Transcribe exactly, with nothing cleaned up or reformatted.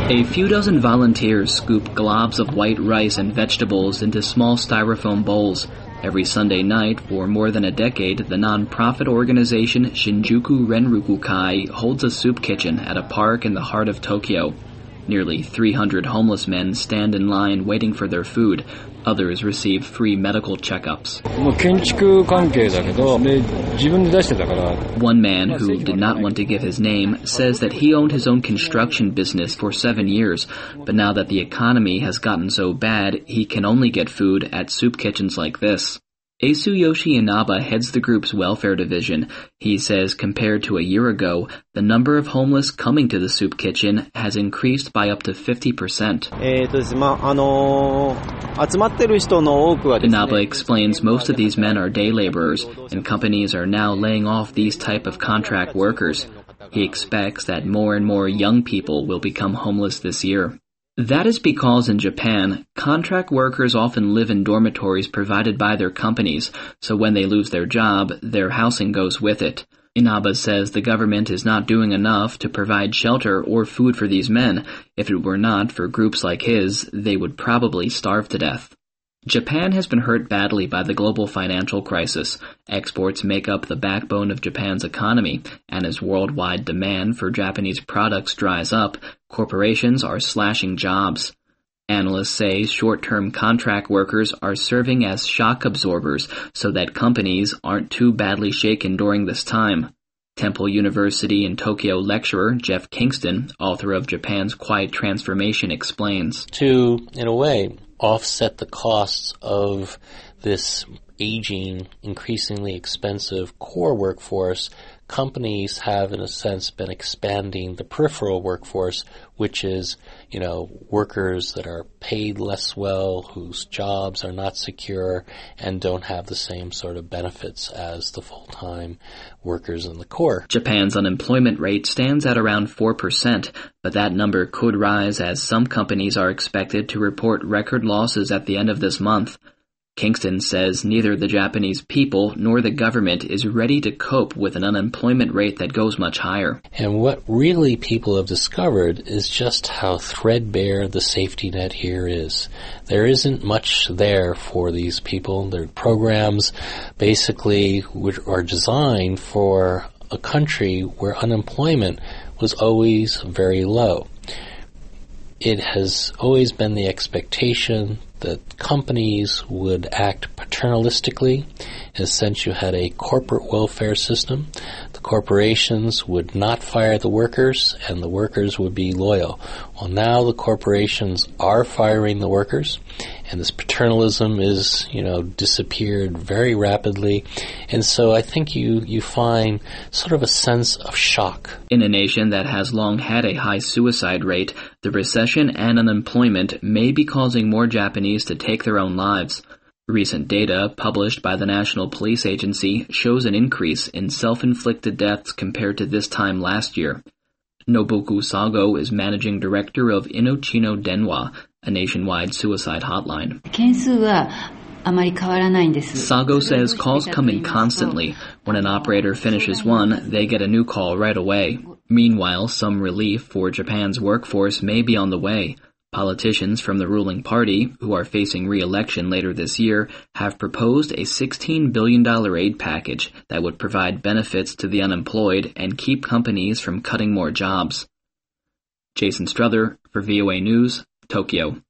A few dozen volunteers scoop globs of white rice and vegetables into small styrofoam bowls. Every Sunday night, for more than a decade, the non-profit organization Shinjuku Renrukukai holds a soup kitchen at a park in the heart of Tokyo. Nearly three hundred homeless men stand in line waiting for their food. Others receive free medical checkups. One man, who did not want to give his name, says that he owned his own construction business for seven years, but now that the economy has gotten so bad, he can only get food at soup kitchens like this. Asuyoshi Inaba heads the group's welfare division. He says compared to a year ago, the number of homeless coming to the soup kitchen has increased by up to fifty percent. Inaba explains most of these men are day laborers, and companies are now laying off these type of contract workers. He expects that more and more young people will become homeless this year. That is because in Japan, contract workers often live in dormitories provided by their companies, so when they lose their job, their housing goes with it. Inaba says the government is not doing enough to provide shelter or food for these men. If it were not for groups like his, they would probably starve to death. Japan has been hurt badly by the global financial crisis. Exports make up the backbone of Japan's economy, and as worldwide demand for Japanese products dries up, corporations are slashing jobs. Analysts say short-term contract workers are serving as shock absorbers so that companies aren't too badly shaken during this time. Temple University in Tokyo lecturer Jeff Kingston, author of Japan's Quiet Transformation, explains. To, in a way, offset the costs of this aging, increasingly expensive core workforce, companies have, in a sense, been expanding the peripheral workforce, which is, you know, workers that are paid less well, whose jobs are not secure, and don't have the same sort of benefits as the full-time workers in the core. Japan's unemployment rate stands at around four percent, but that number could rise as some companies are expected to report record losses at the end of this month. Kingston says neither the Japanese people nor the government is ready to cope with an unemployment rate that goes much higher. And what really people have discovered is just how threadbare the safety net here is. There isn't much there for these people. Their programs basically are designed for a country where unemployment was always very low. It has always been the expectation that companies would act paternalistically. In a sense, you had a corporate welfare system. The corporations would not fire the workers, and the workers would be loyal. Well, now the corporations are firing the workers, and this paternalism is, you know, disappeared very rapidly. And so I think you, you find sort of a sense of shock. In a nation that has long had a high suicide rate, the recession and unemployment may be causing more Japanese to take their own lives. Recent data published by the National Police Agency shows an increase in self-inflicted deaths compared to this time last year. Nobuku Sago is managing director of Inochino Denwa, a nationwide suicide hotline. Sago says calls come in constantly. When an operator finishes one, they get a new call right away. Meanwhile, some relief for Japan's workforce may be on the way. Politicians from the ruling party, who are facing re-election later this year, have proposed a sixteen billion dollars aid package that would provide benefits to the unemployed and keep companies from cutting more jobs. Jason Struther for V O A News, Tokyo.